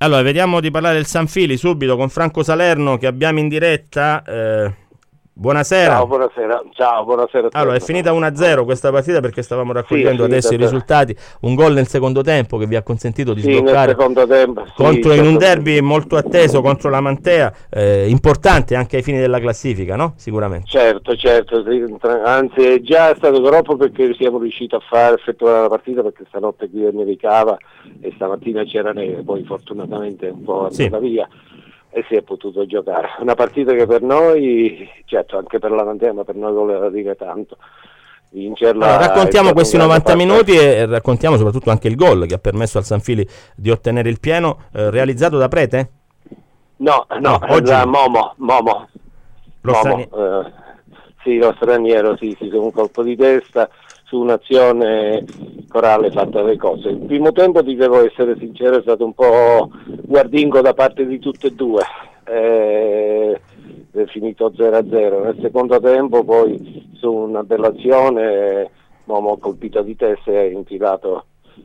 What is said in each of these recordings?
Allora, vediamo di parlare del Sanfili subito con Franco Salerno che abbiamo in diretta. Buonasera. Ciao, buonasera. Allora, è finita 1-0 questa partita perché stavamo raccogliendo adesso i risultati. Un gol nel secondo tempo che vi ha consentito di sbloccare nel secondo tempo, contro in un derby molto atteso contro la Mantea, importante anche ai fini della classifica, no? Sicuramente. Certo, anzi è già stato troppo perché siamo riusciti a effettuare la partita, perché stanotte qui nevicava e stamattina c'era neve, poi fortunatamente un po' andata via e si è potuto giocare. Una partita che per noi, certo anche per la Mantea, ma per noi voleva dire tanto. Vincerla. Allora, raccontiamo questi 90 minuti e raccontiamo soprattutto anche il gol che ha permesso al Sanfili di ottenere il pieno, realizzato da Prete? No, oggi da Momo. Lo straniero, sì, su un colpo di testa, su un'azione corale fatta le cose. Il primo tempo, ti devo essere sincero, è stato un po' guardingo da parte di tutte e due, è finito 0-0. Nel secondo tempo poi su una bella azione Momo ha colpito di testa e ha infilato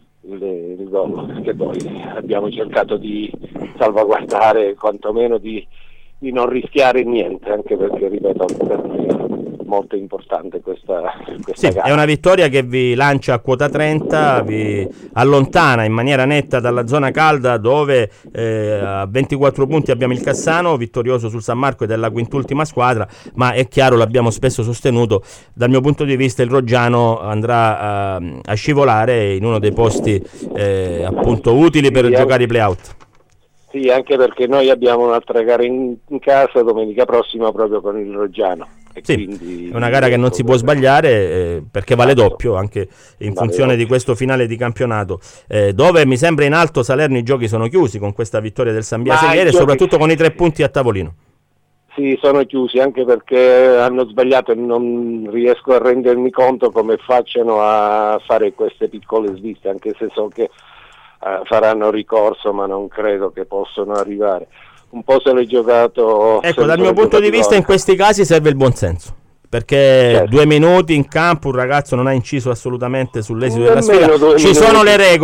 il gol, che poi abbiamo cercato di salvaguardare, quantomeno di non rischiare niente, anche perché, ripeto, per noi è molto importante questa gara. È una vittoria che vi lancia a quota 30, vi allontana in maniera netta dalla zona calda, dove a 24 punti abbiamo il Cassano, vittorioso sul San Marco ed è la quintultima squadra, ma è chiaro, l'abbiamo spesso sostenuto, dal mio punto di vista il Roggiano andrà a scivolare in uno dei posti appunto utili per giocare i play-out. Sì, anche perché noi abbiamo un'altra gara in casa domenica prossima proprio con il Roggiano. Quindi è una gara che non si può sbagliare, perché vale doppio anche in funzione di questo finale di campionato, dove mi sembra in alto Salerno i giochi sono chiusi con questa vittoria del San Biase ieri, soprattutto con i 3 punti a tavolino. Sì, sono chiusi anche perché hanno sbagliato e non riesco a rendermi conto come facciano a fare queste piccole sviste, anche se so che faranno ricorso, ma non credo che possano arrivare. Un po' se l'è giocato. Ecco, dal mio punto di vista in questi casi serve il buonsenso, perché 2 minuti in campo un ragazzo non ha inciso assolutamente sull'esito della sfida. Ci sono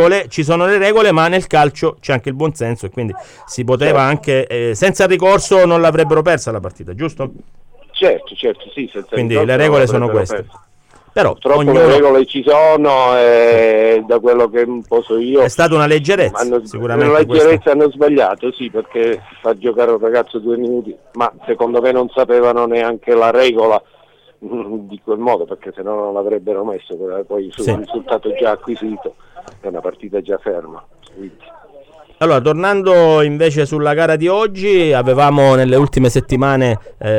le regole, ma nel calcio c'è anche il buonsenso e quindi si poteva anche senza ricorso non l'avrebbero persa la partita, giusto? Certo, sì. Quindi le regole sono queste. Però purtroppo le regole ci sono, da quello che un po' so io è stata una leggerezza, sicuramente una leggerezza. Hanno sbagliato, sì, perché fa giocare un ragazzo 2 minuti, ma secondo me non sapevano neanche la regola di quel modo, perché se no non l'avrebbero messo, poi sul risultato già acquisito è una partita già ferma. Quindi. Allora, tornando invece sulla gara di oggi, avevamo nelle ultime settimane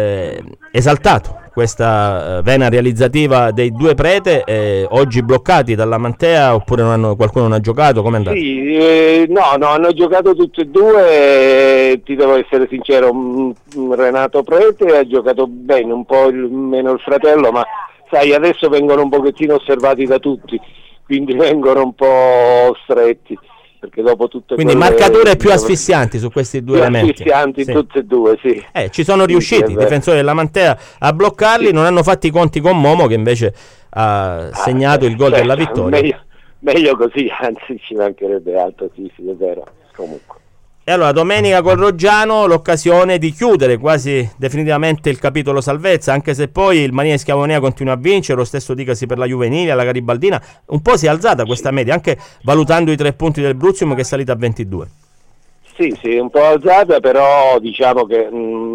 esaltato questa vena realizzativa dei 2 Prete, oggi bloccati dalla Mantea, oppure qualcuno non ha giocato? Come è andato? Sì, no, hanno giocato tutti e due, ti devo essere sincero, Renato Prete ha giocato bene, un po' meno il fratello, ma sai, adesso vengono un pochettino osservati da tutti, quindi vengono un po' stretti. Perché dopo tutte quindi marcature più asfissianti su questi 2 elementi. Asfissianti tutte e due, sì. Ci sono riusciti i difensori della Mantea a bloccarli, non hanno fatto i conti con Momo che invece ha segnato il gol della vittoria. Meglio così, anzi ci mancherebbe altro, sì, è vero, comunque. E allora domenica col Roggiano l'occasione di chiudere quasi definitivamente il capitolo salvezza, anche se poi il Marina Schiavonia continua a vincere, lo stesso dicasi per la Juvenile, la Garibaldina. Un po' si è alzata questa media, anche valutando i 3 punti del Bruzium che è salita a 22. Sì, un po' alzata, però diciamo che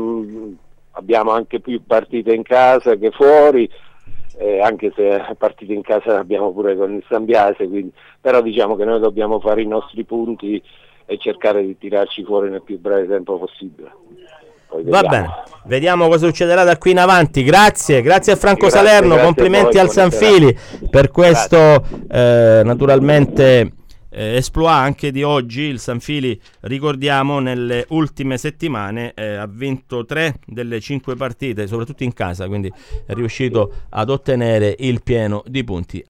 abbiamo anche più partite in casa che fuori, anche se partite in casa abbiamo pure con il San Biase, quindi, però diciamo che noi dobbiamo fare i nostri punti e cercare di tirarci fuori nel più breve tempo possibile. Va bene, vediamo cosa succederà da qui in avanti. Grazie a Franco Salerno, complimenti al Sanfili per questo naturalmente exploit anche di oggi. Il Sanfili, ricordiamo, nelle ultime settimane ha vinto 3 delle 5 partite, soprattutto in casa, quindi è riuscito ad ottenere il pieno di punti.